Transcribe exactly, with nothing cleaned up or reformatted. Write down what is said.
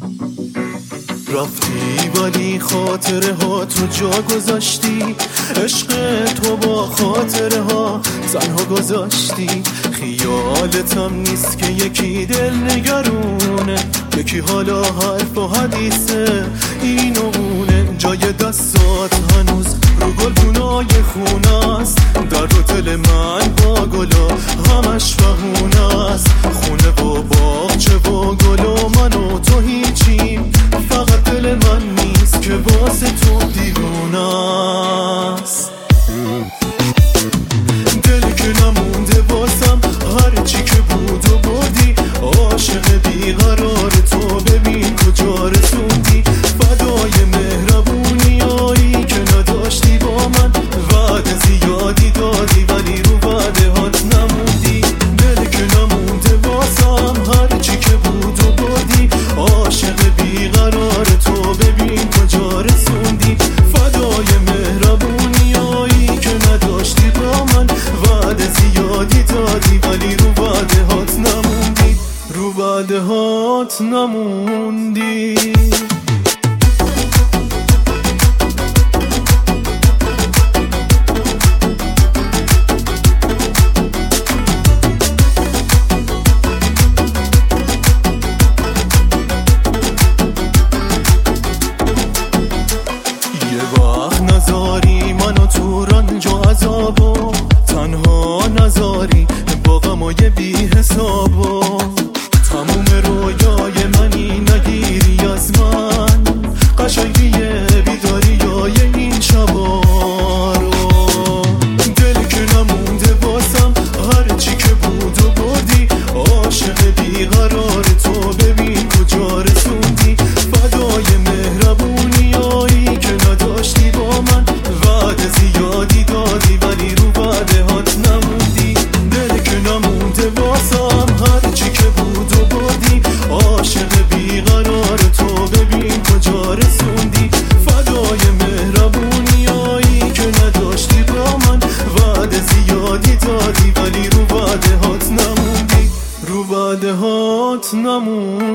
رفتی ولی خاطره ها تو جا گذاشتی، عشق تو با خاطره ها تنها گذاشتی. خیالتم نیست که یکی دل نگرونه، یکی حالا حرف و حدیثه این و اونه. جای دستات هنوز رو گلدونای خونه است، در رو دل من با گلا همش فهونه است. خونه و باغچه و گل و من و تو هیچیم، فقط دل من نیست که واسه تو دیوونه است. دلی که نمونده واسم، هرچی که بود و بردی. عاشق بیقرار تو ببین کجا رسوندی، فدای مهربونیایی که نداشتی با من. وعده زیادی دادی ولی رو وعده هات نموندی. دلی که نمونده واسم، هرچی که بود و بردی. عاشق بیقرار تو ببین کجا رسوندی، فدای مهربونیایی که نداشتی با من. وعده زیادی دادی ولی رو وعده هات نموندی، رو وعده هات نموندی. نزاری منو تو رنج و عذابو، تنها نزاری با غمای بی حسابو. تموم رویای منی نگیری از من، قشنگی بیداریای این شبا رو. دل که نمونده واسم، هرچی که بود و بردی. عاشق بیقرار تو ببین کجا رسوندی، فدای مهربونیایی که نداشتی با من. وعده زیادی دادی ولی رو وعده هات نموندی. دل که نمونده واسم، هرچی که بود و بردی. عاشق بیقرار تو ببین کجا رسوندی، فدای مهربونیایی که نداشتی با من. وعده زیادی دادی ولی رو وعده هات نموندی، رو وعده هات نموندی.